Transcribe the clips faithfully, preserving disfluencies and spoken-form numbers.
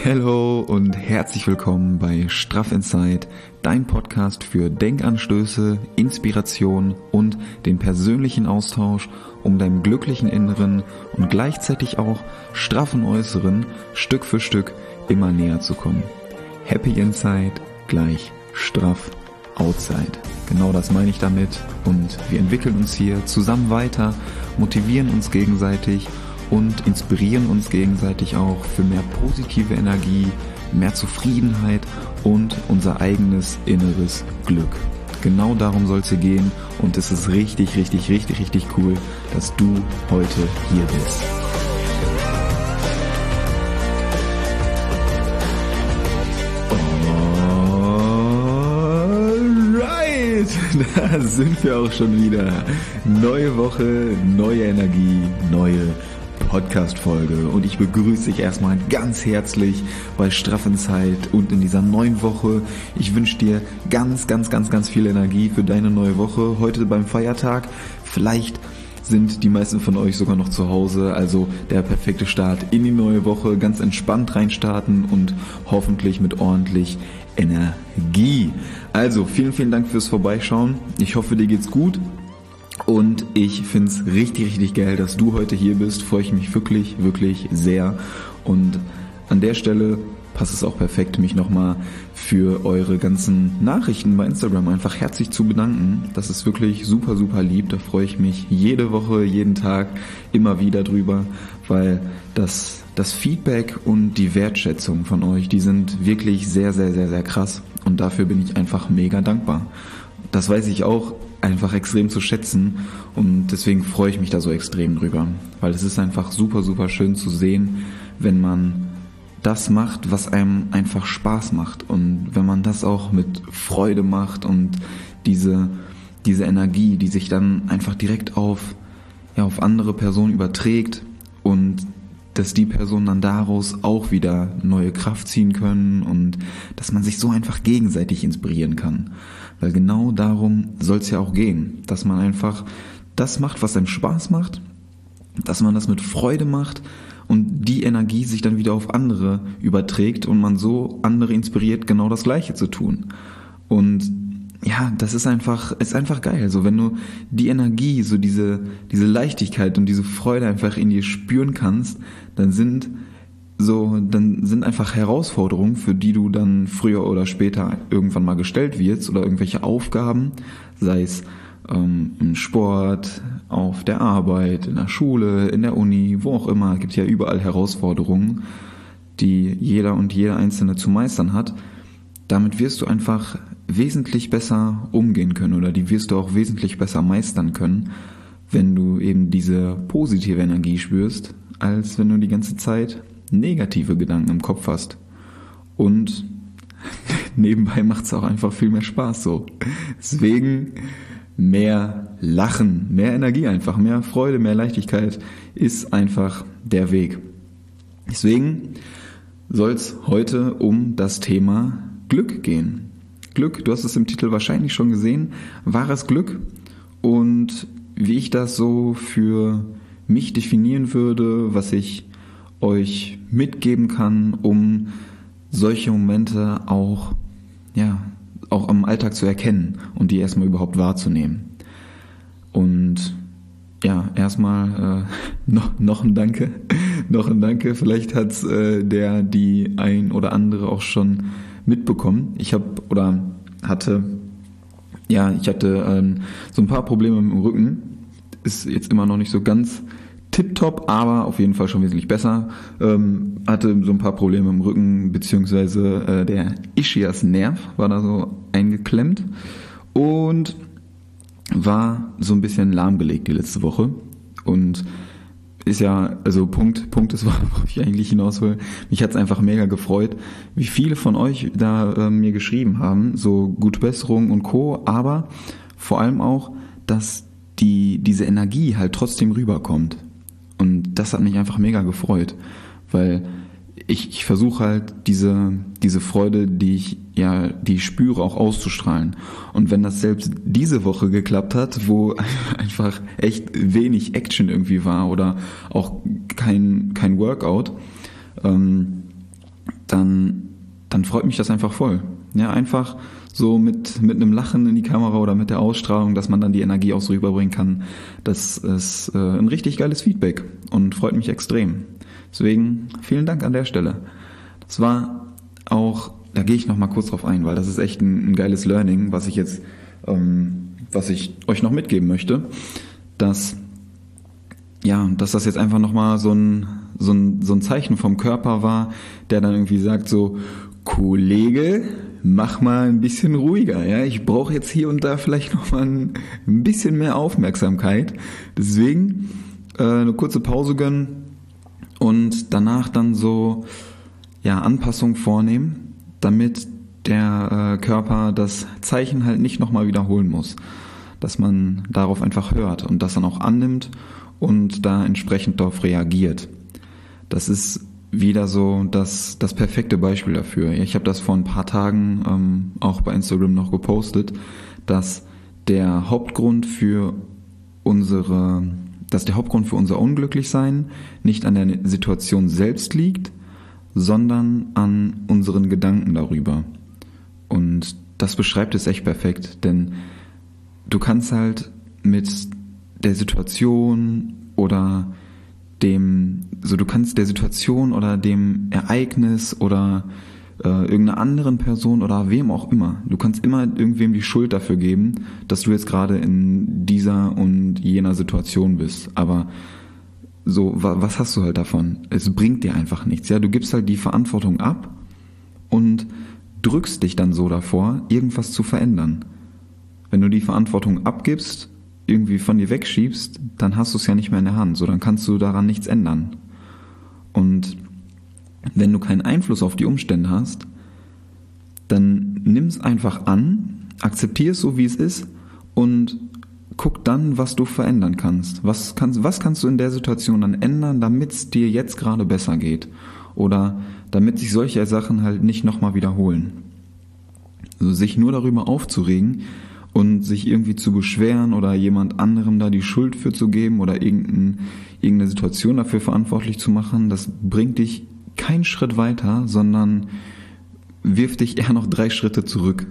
Hallo und herzlich willkommen bei Straff Inside, dein Podcast für Denkanstöße, Inspiration und den persönlichen Austausch, um deinem glücklichen Inneren und gleichzeitig auch straffen Äußeren Stück für Stück immer näher zu kommen. Happy Inside gleich straff Outside. Genau das meine ich damit und wir entwickeln uns hier zusammen weiter, motivieren uns gegenseitig und inspirieren uns gegenseitig auch für mehr positive Energie, mehr Zufriedenheit und unser eigenes inneres Glück. Genau darum soll es hier gehen und es ist richtig, richtig, richtig, richtig cool, dass du heute hier bist. Alright, da sind wir auch schon wieder. Neue Woche, neue Energie, neue Podcast-Folge und ich begrüße dich erstmal ganz herzlich bei Straff Inside und in dieser neuen Woche. Ich wünsche dir ganz, ganz, ganz, ganz viel Energie für deine neue Woche. Heute beim Feiertag, vielleicht sind die meisten von euch sogar noch zu Hause, also der perfekte Start in die neue Woche, ganz entspannt reinstarten und hoffentlich mit ordentlich Energie. Also vielen, vielen Dank fürs Vorbeischauen. Ich hoffe, dir geht's gut. Und ich finde es richtig, richtig geil, dass du heute hier bist. Freue ich mich wirklich, wirklich sehr. Und an der Stelle passt es auch perfekt, mich nochmal für eure ganzen Nachrichten bei Instagram einfach herzlich zu bedanken. Das ist wirklich super, super lieb. Da freue ich mich jede Woche, jeden Tag immer wieder drüber, weil das, das Feedback und die Wertschätzung von euch, die sind wirklich sehr, sehr, sehr, sehr krass. Und dafür bin ich einfach mega dankbar. Das weiß ich auch einfach extrem zu schätzen und deswegen freue ich mich da so extrem drüber, weil es ist einfach super, super schön zu sehen, wenn man das macht, was einem einfach Spaß macht und wenn man das auch mit Freude macht und diese, diese Energie, die sich dann einfach direkt auf, ja, auf andere Personen überträgt und dass die Personen dann daraus auch wieder neue Kraft ziehen können und dass man sich so einfach gegenseitig inspirieren kann. Weil genau darum soll es ja auch gehen, dass man einfach das macht, was einem Spaß macht, dass man das mit Freude macht und die Energie sich dann wieder auf andere überträgt und man so andere inspiriert, genau das Gleiche zu tun. Und ja, das ist einfach, ist einfach geil. Also wenn du die Energie, so diese, diese Leichtigkeit und diese Freude einfach in dir spüren kannst, dann sind so, dann sind einfach Herausforderungen, für die du dann früher oder später irgendwann mal gestellt wirst oder irgendwelche Aufgaben, sei es ähm, im Sport, auf der Arbeit, in der Schule, in der Uni, wo auch immer, gibt ja überall Herausforderungen, die jeder und jeder Einzelne zu meistern hat. Damit wirst du einfach wesentlich besser umgehen können oder die wirst du auch wesentlich besser meistern können, wenn du eben diese positive Energie spürst, als wenn du die ganze Zeit negative Gedanken im Kopf hast. Und nebenbei macht es auch einfach viel mehr Spaß so. Deswegen mehr Lachen, mehr Energie einfach, mehr Freude, mehr Leichtigkeit ist einfach der Weg. Deswegen soll es heute um das Thema Glück gehen. Glück, du hast es im Titel wahrscheinlich schon gesehen, wahres Glück und wie ich das so für mich definieren würde, was ich euch mitgeben kann, um solche Momente auch, ja, auch am Alltag zu erkennen und die erstmal überhaupt wahrzunehmen. Und ja, erstmal äh, noch, noch ein Danke, noch ein Danke. Vielleicht hat's äh, der, die ein oder andere auch schon mitbekommen. Ich habe oder hatte, ja, ich hatte ähm, so ein paar Probleme mit dem Rücken. Ist jetzt immer noch nicht so ganz tipptopp, aber auf jeden Fall schon wesentlich besser. Ähm, hatte so ein paar Probleme im Rücken, beziehungsweise äh, der Ischiasnerv war da so eingeklemmt und war so ein bisschen lahmgelegt die letzte Woche. Und ist ja, also Punkt, Punkt ist, worauf ich eigentlich hinaus will. Mich hat's einfach mega gefreut, wie viele von euch da äh, mir geschrieben haben, so gute Besserung und Co., aber vor allem auch, dass die diese Energie halt trotzdem rüberkommt. Und das hat mich einfach mega gefreut, weil ich, ich versuche halt diese diese Freude, die ich ja, die ich spüre, auch auszustrahlen. Und wenn das selbst diese Woche geklappt hat, wo einfach echt wenig Action irgendwie war oder auch kein kein Workout, ähm, dann, dann freut mich das einfach voll. Ja, einfach so mit, mit einem Lachen in die Kamera oder mit der Ausstrahlung, dass man dann die Energie auch so rüberbringen kann. Das ist äh, ein richtig geiles Feedback und freut mich extrem. Deswegen vielen Dank an der Stelle. Das war auch, da gehe ich noch mal kurz drauf ein, weil das ist echt ein, ein geiles Learning, was ich jetzt, ähm, was ich euch noch mitgeben möchte, dass ja, dass das jetzt einfach nochmal so ein, so ein, so ein Zeichen vom Körper war, der dann irgendwie sagt so, Kollege, mach mal ein bisschen ruhiger, ja, ich brauche jetzt hier und da vielleicht nochmal ein, ein bisschen mehr Aufmerksamkeit, deswegen äh, eine kurze Pause gönnen und danach dann so, ja, Anpassungen vornehmen, damit der äh, Körper das Zeichen halt nicht nochmal wiederholen muss, dass man darauf einfach hört und das dann auch annimmt und da entsprechend darauf reagiert. Das ist wieder so das, das perfekte Beispiel dafür. Ich habe das vor ein paar Tagen ähm, auch bei Instagram noch gepostet, dass der Hauptgrund für unsere, dass der Hauptgrund für unser Unglücklichsein nicht an der Situation selbst liegt, sondern an unseren Gedanken darüber. Und das beschreibt es echt perfekt, denn du kannst halt mit der Situation oder dem, so du kannst der Situation oder dem Ereignis oder äh, irgendeiner anderen Person oder wem auch immer, du kannst immer irgendwem die Schuld dafür geben, dass du jetzt gerade in dieser und jener Situation bist. Aber so, wa- was hast du halt davon? Es bringt dir einfach nichts. Ja, du gibst halt die Verantwortung ab und drückst dich dann so davor, irgendwas zu verändern. Wenn du die Verantwortung abgibst, irgendwie von dir wegschiebst, dann hast du es ja nicht mehr in der Hand. So, dann kannst du daran nichts ändern. Und wenn du keinen Einfluss auf die Umstände hast, dann nimm es einfach an, akzeptier es so, wie es ist und guck dann, was du verändern kannst. Was kannst, was kannst du in der Situation dann ändern, damit es dir jetzt gerade besser geht? Oder damit sich solche Sachen halt nicht nochmal wiederholen. Also sich nur darüber aufzuregen und sich irgendwie zu beschweren oder jemand anderem da die Schuld für zu geben oder irgendein, irgendeine Situation dafür verantwortlich zu machen, das bringt dich keinen Schritt weiter, sondern wirft dich eher noch drei Schritte zurück.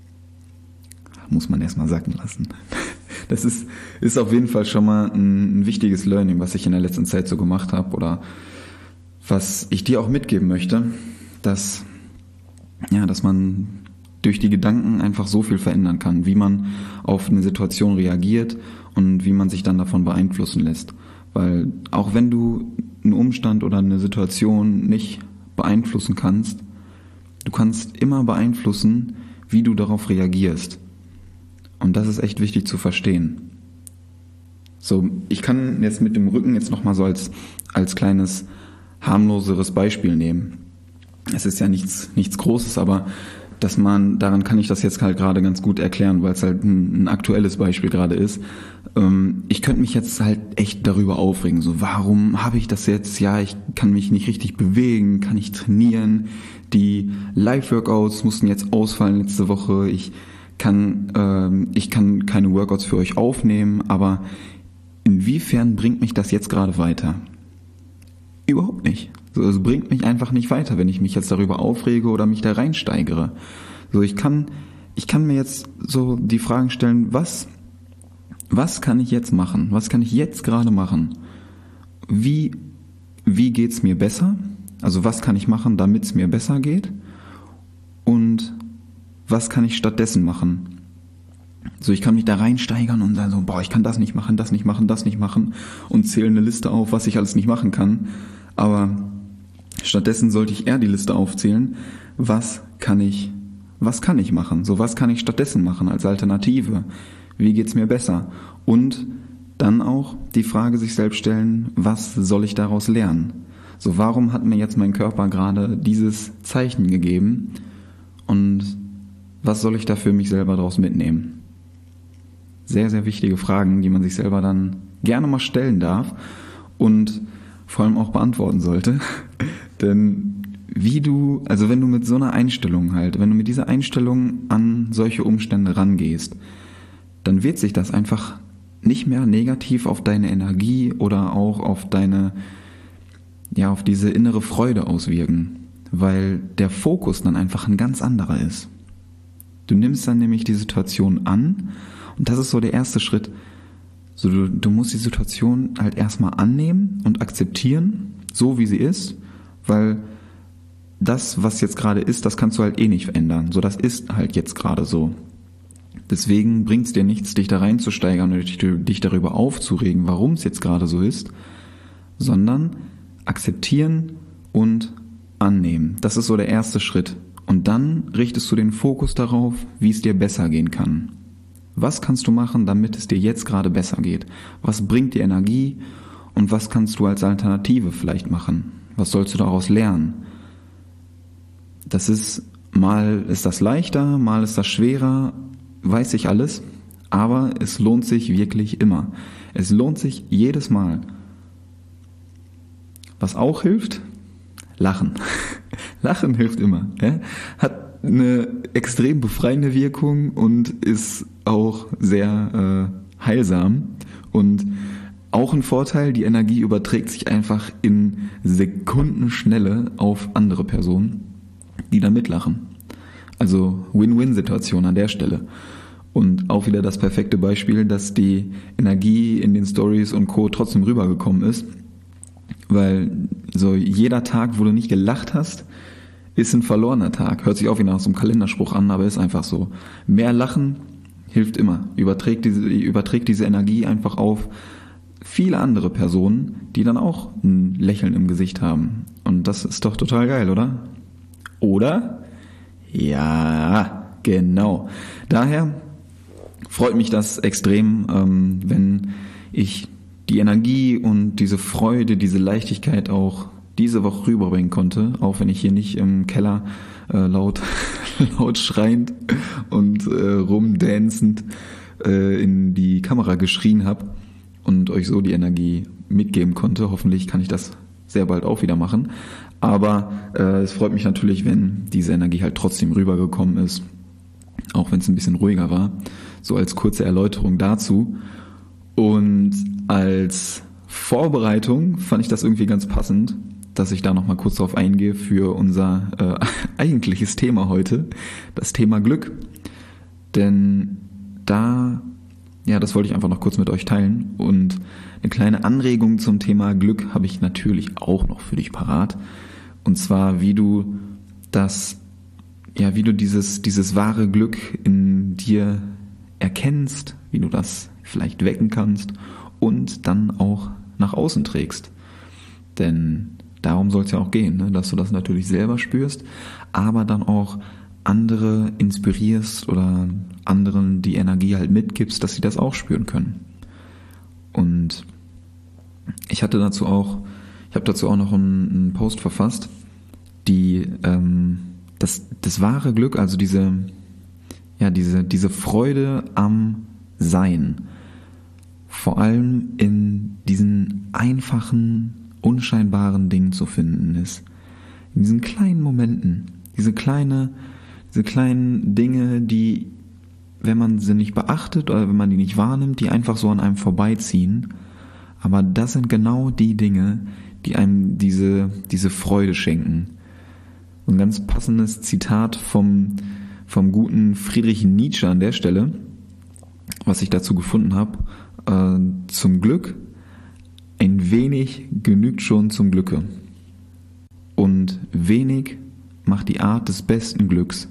Muss man erstmal sacken lassen. Das ist, ist auf jeden Fall schon mal ein, ein wichtiges Learning, was ich in der letzten Zeit so gemacht habe oder was ich dir auch mitgeben möchte, dass, ja, dass man durch die Gedanken einfach so viel verändern kann, wie man auf eine Situation reagiert und wie man sich dann davon beeinflussen lässt. Weil auch wenn du einen Umstand oder eine Situation nicht beeinflussen kannst, du kannst immer beeinflussen, wie du darauf reagierst. Und das ist echt wichtig zu verstehen. So, ich kann jetzt mit dem Rücken jetzt nochmal so als, als kleines harmloseres Beispiel nehmen. Es ist ja nichts, nichts Großes, aber dass man, daran kann ich das jetzt halt gerade ganz gut erklären, weil es halt ein, ein aktuelles Beispiel gerade ist. Ähm, ich könnte mich jetzt halt echt darüber aufregen, so warum habe ich das jetzt, ja, ich kann mich nicht richtig bewegen, kann ich trainieren, die Live-Workouts mussten jetzt ausfallen letzte Woche, ich kann, ähm, ich kann keine Workouts für euch aufnehmen, aber inwiefern bringt mich das jetzt gerade weiter? Überhaupt nicht. So, es bringt mich einfach nicht weiter, wenn ich mich jetzt darüber aufrege oder mich da reinsteigere. So, ich kann, ich kann mir jetzt so die Fragen stellen, was, was kann ich jetzt machen? Was kann ich jetzt gerade machen? Wie, wie geht's mir besser? Also, was kann ich machen, damit es mir besser geht? Und was kann ich stattdessen machen? So, ich kann mich da reinsteigern und dann so, boah, ich kann das nicht machen, das nicht machen, das nicht machen und zähle eine Liste auf, was ich alles nicht machen kann. Aber stattdessen sollte ich eher die Liste aufzählen, was kann ich, was kann ich machen? So, was kann ich stattdessen machen als Alternative? Wie geht's mir besser? Und dann auch die Frage sich selbst stellen, was soll ich daraus lernen? So, warum hat mir jetzt mein Körper gerade dieses Zeichen gegeben? Und was soll ich da für mich selber daraus mitnehmen? Sehr, sehr wichtige Fragen, die man sich selber dann gerne mal stellen darf und vor allem auch beantworten sollte. Denn wie du, also wenn du mit so einer Einstellung halt, wenn du mit dieser Einstellung an solche Umstände rangehst, dann wird sich das einfach nicht mehr negativ auf deine Energie oder auch auf deine, ja, auf diese innere Freude auswirken. weil der Fokus dann einfach ein ganz anderer ist. Du nimmst dann nämlich die Situation an und das ist so der erste Schritt. So, du, du musst die Situation halt erstmal annehmen und akzeptieren, so wie sie ist, weil das, was jetzt gerade ist, das kannst du halt eh nicht verändern. So, das ist halt jetzt gerade so. Deswegen bringt es dir nichts, dich da reinzusteigern und dich, dich darüber aufzuregen, warum es jetzt gerade so ist, sondern akzeptieren und annehmen. Das ist so der erste Schritt. Und dann richtest du den Fokus darauf, wie es dir besser gehen kann. Was kannst du machen, damit es dir jetzt gerade besser geht? Was bringt dir Energie und was kannst du als Alternative vielleicht machen? Was sollst du daraus lernen? Das ist, mal ist das leichter, mal ist das schwerer, weiß ich alles, aber es lohnt sich wirklich immer. Es lohnt sich jedes Mal. Was auch hilft? Lachen. Lachen hilft immer. Ja? Hat eine extrem befreiende Wirkung und ist auch sehr äh, heilsam. Und auch ein Vorteil, die Energie überträgt sich einfach in Sekundenschnelle auf andere Personen, die da mitlachen. Also Win-Win-Situation an der Stelle. Und auch wieder das perfekte Beispiel, dass die Energie in den Stories und Co. trotzdem rübergekommen ist. Weil so jeder Tag, wo du nicht gelacht hast, ist ein verlorener Tag. Hört sich auch wie nach so einem Kalenderspruch an, aber ist einfach so. Mehr Lachen hilft immer. Überträgt diese, überträgt diese Energie einfach auf viele andere Personen, die dann auch ein Lächeln im Gesicht haben. Und das ist doch total geil, oder? Oder? Ja, genau. Daher freut mich das extrem, ähm, wenn ich die Energie und diese Freude, diese Leichtigkeit auch diese Woche rüberbringen konnte, auch wenn ich hier nicht im Keller äh, laut, laut schreiend und äh, rumdancend äh, in die Kamera geschrien habe und euch so die Energie mitgeben konnte. Hoffentlich kann ich das sehr bald auch wieder machen. Aber äh, es freut mich natürlich, wenn diese Energie halt trotzdem rübergekommen ist, auch wenn es ein bisschen ruhiger war. So als kurze Erläuterung dazu. Und als Vorbereitung fand ich das irgendwie ganz passend, dass ich da nochmal kurz drauf eingehe für unser äh, eigentliches Thema heute, das Thema Glück. Denn da, ja, das wollte ich einfach noch kurz mit euch teilen. Und eine kleine Anregung zum Thema Glück habe ich natürlich auch noch für dich parat. Und zwar, wie du das, ja, wie du dieses, dieses wahre Glück in dir erkennst, wie du das vielleicht wecken kannst und dann auch nach außen trägst. Denn darum soll es ja auch gehen, ne? Dass du das natürlich selber spürst, aber dann auch andere inspirierst oder anderen die Energie halt mitgibst, dass sie das auch spüren können. Und ich hatte dazu auch, ich habe dazu auch noch einen, einen Post verfasst, die ähm, das, das wahre Glück, also diese, ja, diese, diese Freude am Sein, vor allem in diesen einfachen, unscheinbaren Dingen zu finden ist. In diesen kleinen Momenten, diese kleine, diese kleinen Dinge, die, wenn man sie nicht beachtet oder wenn man die nicht wahrnimmt, die einfach so an einem vorbeiziehen. Aber das sind genau die Dinge, die einem diese, diese Freude schenken. Ein ganz passendes Zitat vom, vom guten Friedrich Nietzsche an der Stelle, was ich dazu gefunden habe. Äh, zum Glück, ein wenig genügt schon zum Glücke. Und wenig macht die Art des besten Glücks.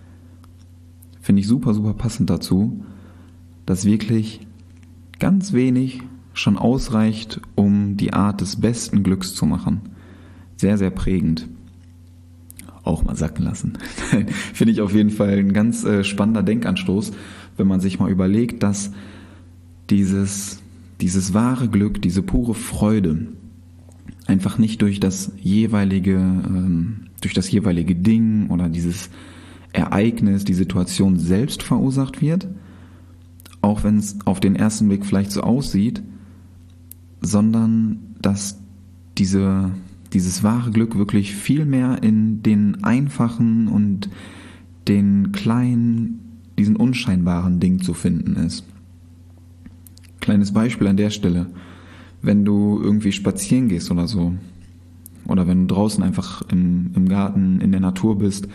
Finde ich super, super passend dazu, dass wirklich ganz wenig schon ausreicht, um die Art des besten Glücks zu machen. Sehr, sehr prägend. Auch mal sacken lassen. Finde ich auf jeden Fall ein ganz äh, spannender Denkanstoß, wenn man sich mal überlegt, dass dieses, dieses wahre Glück, diese pure Freude einfach nicht durch das jeweilige, ähm, durch das jeweilige Ding oder dieses Ereignis, die Situation selbst verursacht wird, auch wenn es auf den ersten Blick vielleicht so aussieht, sondern dass diese, dieses wahre Glück wirklich viel mehr in den einfachen und den kleinen, diesen unscheinbaren Dingen zu finden ist. Kleines Beispiel an der Stelle. Wenn du irgendwie spazieren gehst oder so, oder wenn du draußen einfach im, im Garten, in der Natur bist,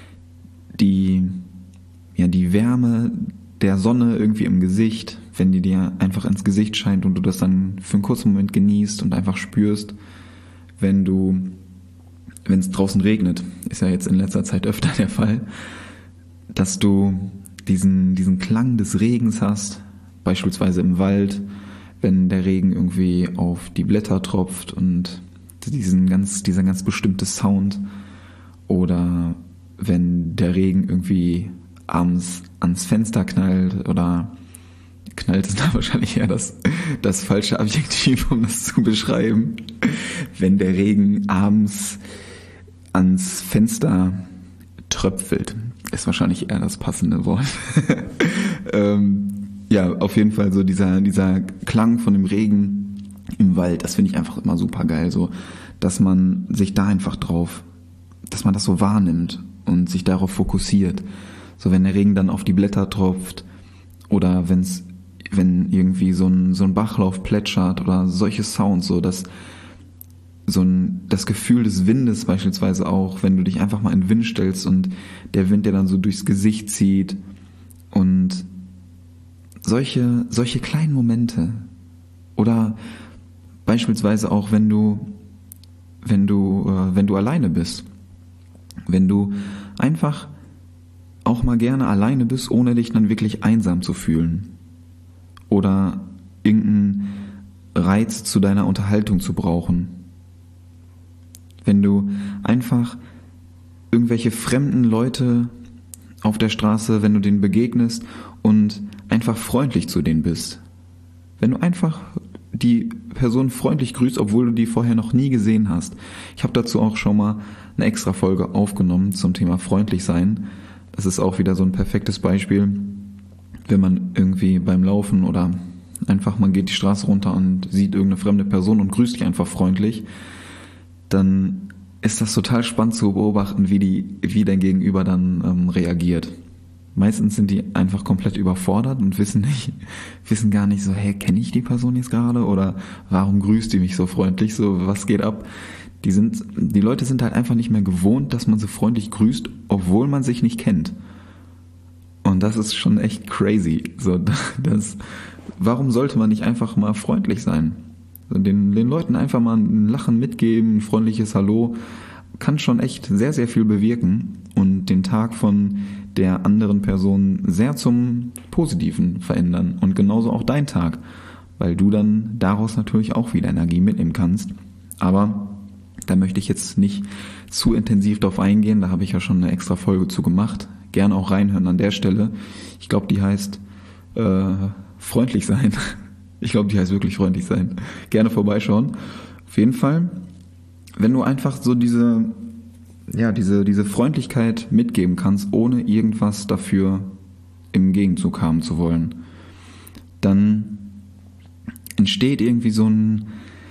die, ja, die Wärme der Sonne irgendwie im Gesicht, wenn die dir einfach ins Gesicht scheint und du das dann für einen kurzen Moment genießt und einfach spürst, wenn du, wenn es draußen regnet, ist ja jetzt in letzter Zeit öfter der Fall, dass du diesen, diesen Klang des Regens hast, beispielsweise im Wald, wenn der Regen irgendwie auf die Blätter tropft und diesen ganz, dieser ganz bestimmte Sound, oder wenn der Regen irgendwie abends ans Fenster knallt, oder knallt ist da wahrscheinlich eher das, das falsche Adjektiv, um das zu beschreiben, wenn der Regen abends ans Fenster tröpfelt, ist wahrscheinlich eher das passende Wort. ähm, ja, auf jeden Fall so dieser, dieser Klang von dem Regen im Wald, das finde ich einfach immer super geil, so, dass man sich da einfach drauf, dass man das so wahrnimmt und sich darauf fokussiert. So, wenn der Regen dann auf die Blätter tropft oder wenn's, wenn irgendwie so ein, so ein Bachlauf plätschert oder solche Sounds, so, dass so ein, das Gefühl des Windes beispielsweise auch, wenn du dich einfach mal in den Wind stellst und der Wind, der dann so durchs Gesicht zieht, und solche, solche kleinen Momente, oder beispielsweise auch, wenn du, wenn du, äh, wenn du alleine bist, wenn du einfach auch mal gerne alleine bist, ohne dich dann wirklich einsam zu fühlen oder irgendeinen Reiz zu deiner Unterhaltung zu brauchen. Wenn du einfach irgendwelche fremden Leute auf der Straße, wenn du denen begegnest und einfach freundlich zu denen bist. Wenn du einfach die Person freundlich grüßt, obwohl du die vorher noch nie gesehen hast. Ich habe dazu auch schon mal eine extra Folge aufgenommen zum Thema freundlich sein. Das ist auch wieder so ein perfektes Beispiel, wenn man irgendwie beim Laufen oder einfach man geht die Straße runter und sieht irgendeine fremde Person und grüßt die einfach freundlich, dann ist das total spannend zu beobachten, wie die, wie dein Gegenüber dann ähm, reagiert. Meistens sind die einfach komplett überfordert und wissen nicht, wissen gar nicht so, hey, kenne ich die Person jetzt gerade oder warum grüßt die mich so freundlich, so, was geht ab? Die sind, die Leute sind halt einfach nicht mehr gewohnt, dass man so freundlich grüßt, obwohl man sich nicht kennt. Und das ist schon echt crazy. So, das, warum sollte man nicht einfach mal freundlich sein? Den, den Leuten einfach mal ein Lachen mitgeben, ein freundliches Hallo, kann schon echt sehr, sehr viel bewirken und den Tag von der anderen Person sehr zum Positiven verändern. Und genauso auch dein Tag, weil du dann daraus natürlich auch wieder Energie mitnehmen kannst. Aber da möchte ich jetzt nicht zu intensiv drauf eingehen, da habe ich ja schon eine extra Folge zu gemacht. Gerne auch reinhören an der Stelle. Ich glaube, die heißt äh, freundlich sein. Ich glaube, die heißt wirklich freundlich sein. Gerne vorbeischauen. Auf jeden Fall, wenn du einfach so diese, ja, diese, diese Freundlichkeit mitgeben kannst, ohne irgendwas dafür im Gegenzug haben zu wollen, dann entsteht irgendwie so ein,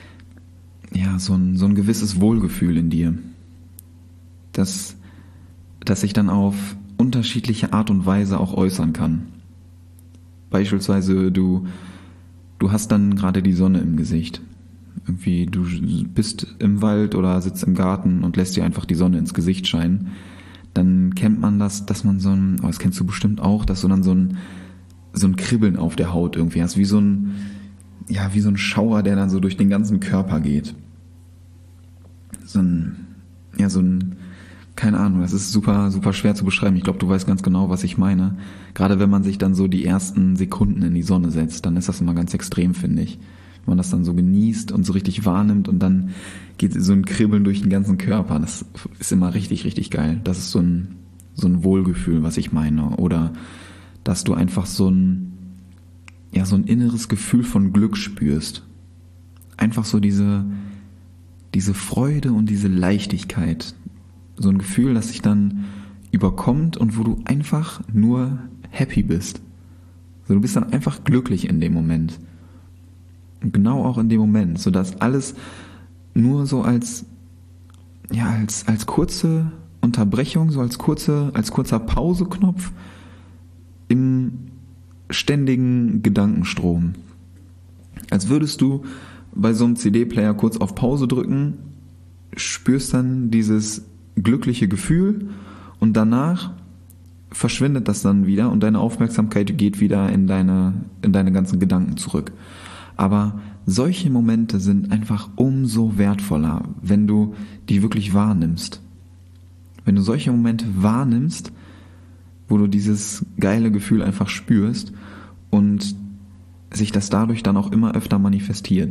ja, so ein, so ein gewisses Wohlgefühl in dir, das, das sich dann auf unterschiedliche Art und Weise auch äußern kann. Beispielsweise du Du hast dann gerade die Sonne im Gesicht. Irgendwie, du bist im Wald oder sitzt im Garten und lässt dir einfach die Sonne ins Gesicht scheinen. Dann kennt man das, dass man so ein, oh, das kennst du bestimmt auch, dass du dann so ein, so ein Kribbeln auf der Haut irgendwie hast, wie so ein, ja, wie so ein Schauer, der dann so durch den ganzen Körper geht. So ein, ja, so ein, keine Ahnung, das ist super, super schwer zu beschreiben. Ich glaube, du weißt ganz genau, was ich meine. Gerade wenn man sich dann so die ersten Sekunden in die Sonne setzt, dann ist das immer ganz extrem, finde ich. Wenn man das dann so genießt und so richtig wahrnimmt und dann geht so ein Kribbeln durch den ganzen Körper. Das ist immer richtig, richtig geil. Das ist so ein, so ein Wohlgefühl, was ich meine. Oder dass du einfach so ein, ja, so ein inneres Gefühl von Glück spürst. Einfach so diese, diese Freude und diese Leichtigkeit. So ein Gefühl, das dich dann überkommt und wo du einfach nur happy bist. So, du bist dann einfach glücklich in dem Moment. Und genau auch in dem Moment, sodass alles nur so als, ja, als, als kurze Unterbrechung, so als kurze, als kurzer Pauseknopf im ständigen Gedankenstrom. Als würdest du bei so einem C D-Player kurz auf Pause drücken, spürst dann dieses glückliche Gefühl und danach verschwindet das dann wieder und deine Aufmerksamkeit geht wieder in deine, in deine ganzen Gedanken zurück. Aber solche Momente sind einfach umso wertvoller, wenn du die wirklich wahrnimmst. Wenn du solche Momente wahrnimmst, wo du dieses geile Gefühl einfach spürst und sich das dadurch dann auch immer öfter manifestiert.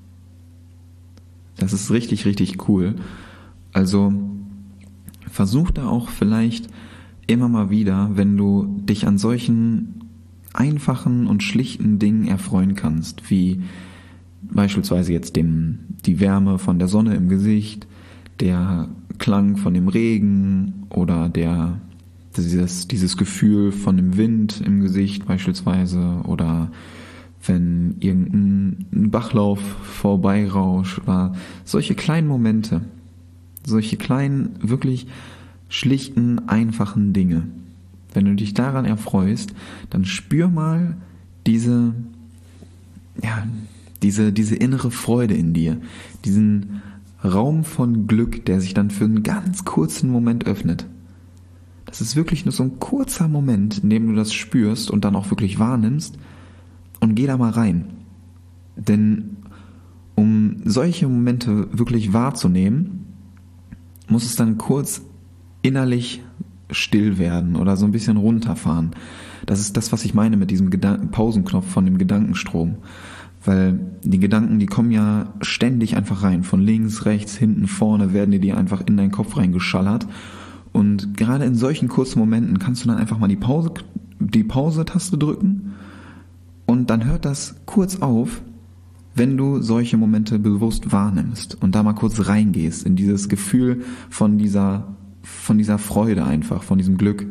Das ist richtig, richtig cool. Also versuch da auch vielleicht immer mal wieder, wenn du dich an solchen einfachen und schlichten Dingen erfreuen kannst, wie beispielsweise jetzt dem, die Wärme von der Sonne im Gesicht, der Klang von dem Regen oder der, dieses, dieses Gefühl von dem Wind im Gesicht beispielsweise oder wenn irgendein Bachlauf vorbeirauscht oder solche kleinen Momente, solche kleinen, wirklich schlichten, einfachen Dinge. Wenn du dich daran erfreust, dann spür mal diese, ja, diese, diese innere Freude in dir, diesen Raum von Glück, der sich dann für einen ganz kurzen Moment öffnet. Das ist wirklich nur so ein kurzer Moment, in dem du das spürst und dann auch wirklich wahrnimmst und geh da mal rein. Denn um solche Momente wirklich wahrzunehmen, muss es dann kurz innerlich still werden oder so ein bisschen runterfahren. Das ist das, was ich meine mit diesem Gedan- Pausenknopf von dem Gedankenstrom. Weil die Gedanken, die kommen ja ständig einfach rein. Von links, rechts, hinten, vorne werden die dir einfach in deinen Kopf reingeschallert. Und gerade in solchen kurzen Momenten kannst du dann einfach mal die Pause, die Pause-Taste drücken und dann hört das kurz auf, wenn du solche Momente bewusst wahrnimmst und da mal kurz reingehst in dieses Gefühl von dieser, von dieser Freude einfach, von diesem Glück.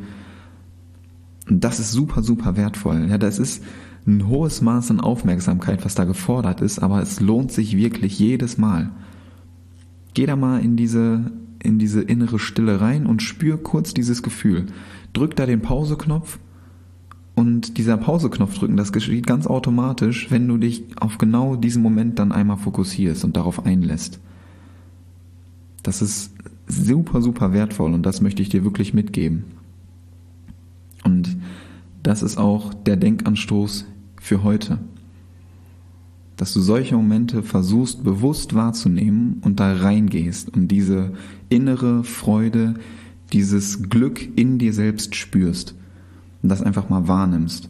Und das ist super, super wertvoll. Ja, das ist ein hohes Maß an Aufmerksamkeit, was da gefordert ist, aber es lohnt sich wirklich jedes Mal. Geh da mal in diese, in diese innere Stille rein und spür kurz dieses Gefühl. Drück da den Pauseknopf und dieser Pauseknopf drücken, das geschieht ganz automatisch, wenn du dich auf genau diesen Moment dann einmal fokussierst und darauf einlässt. Das ist super, super wertvoll und das möchte ich dir wirklich mitgeben. Und das ist auch der Denkanstoß für heute. Dass du solche Momente versuchst bewusst wahrzunehmen und da reingehst und diese innere Freude, dieses Glück in dir selbst spürst und das einfach mal wahrnimmst.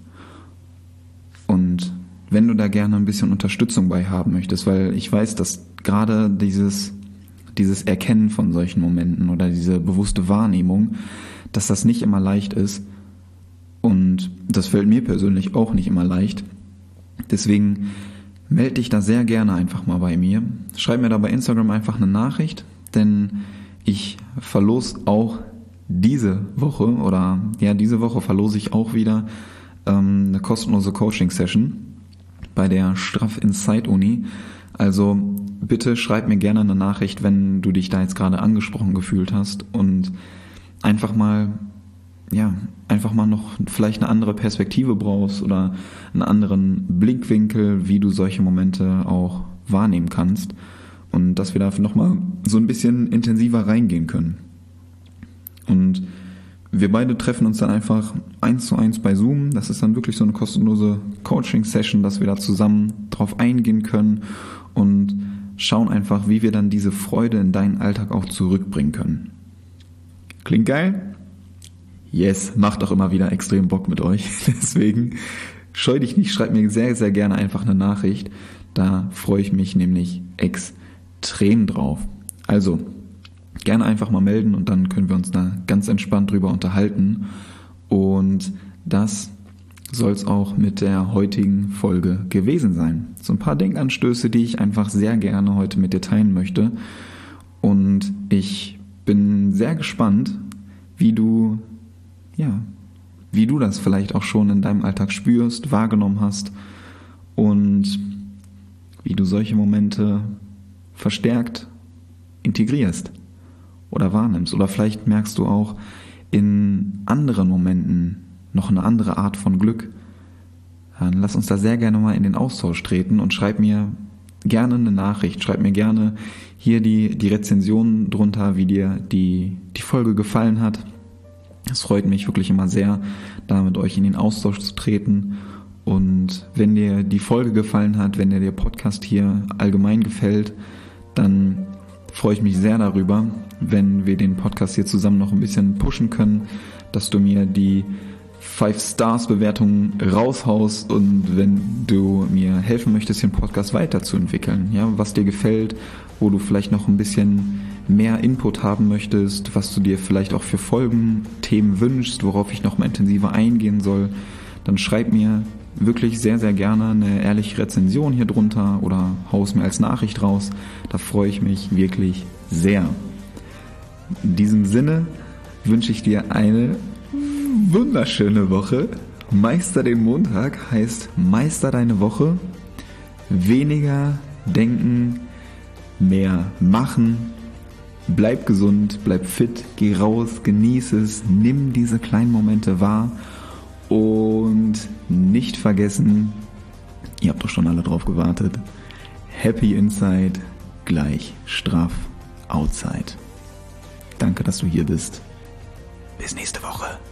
Und wenn du da gerne ein bisschen Unterstützung bei haben möchtest, weil ich weiß, dass gerade dieses, dieses Erkennen von solchen Momenten oder diese bewusste Wahrnehmung, dass das nicht immer leicht ist. Und das fällt mir persönlich auch nicht immer leicht. Deswegen melde dich da sehr gerne einfach mal bei mir. Schreib mir da bei Instagram einfach eine Nachricht, denn ich verlose auch diese Woche oder ja, diese Woche verlose ich auch wieder ähm, eine kostenlose Coaching-Session bei der Straff Inside Uni. Also bitte schreib mir gerne eine Nachricht, wenn du dich da jetzt gerade angesprochen gefühlt hast und einfach mal ja, einfach mal noch vielleicht eine andere Perspektive brauchst oder einen anderen Blickwinkel, wie du solche Momente auch wahrnehmen kannst und dass wir dafür nochmal so ein bisschen intensiver reingehen können. Und wir beide treffen uns dann einfach eins zu eins bei Zoom. Das ist dann wirklich so eine kostenlose Coaching-Session, dass wir da zusammen drauf eingehen können und schauen einfach, wie wir dann diese Freude in deinen Alltag auch zurückbringen können. Klingt geil? Yes, macht auch immer wieder extrem Bock mit euch. Deswegen scheu dich nicht, schreib mir sehr, sehr gerne einfach eine Nachricht. Da freue ich mich nämlich extrem drauf. Also, gerne einfach mal melden und dann können wir uns da ganz entspannt drüber unterhalten. Und das soll es auch mit der heutigen Folge gewesen sein. So ein paar Denkanstöße, die ich einfach sehr gerne heute mit dir teilen möchte. Und ich bin sehr gespannt, wie du ja, wie du das vielleicht auch schon in deinem Alltag spürst, wahrgenommen hast und wie du solche Momente verstärkt integrierst oder wahrnimmst. Oder vielleicht merkst du auch in anderen Momenten noch eine andere Art von Glück. Dann lass uns da sehr gerne mal in den Austausch treten und schreib mir gerne eine Nachricht. Schreib mir gerne hier die, die Rezension drunter, wie dir die, die Folge gefallen hat. Es freut mich wirklich immer sehr, da mit euch in den Austausch zu treten. Und wenn dir die Folge gefallen hat, wenn dir der Podcast hier allgemein gefällt, dann freue ich mich sehr darüber, wenn wir den Podcast hier zusammen noch ein bisschen pushen können, dass du mir die five Stars Bewertung raushaust und wenn du mir helfen möchtest, den Podcast weiterzuentwickeln, ja, was dir gefällt, wo du vielleicht noch ein bisschen mehr Input haben möchtest, was du dir vielleicht auch für Folgenthemen wünschst, worauf ich noch mal intensiver eingehen soll, dann schreib mir wirklich sehr, sehr gerne eine ehrliche Rezension hier drunter oder haus mir als Nachricht raus. Da freue ich mich wirklich sehr. In diesem Sinne wünsche ich dir eine wunderschöne Woche. Meister den Montag heißt Meister deine Woche. Weniger denken, mehr machen. Bleib gesund, bleib fit, geh raus, genieße es, nimm diese kleinen Momente wahr und nicht vergessen, ihr habt doch schon alle drauf gewartet, Happy Inside gleich straff Outside. Danke, dass du hier bist. Bis nächste Woche.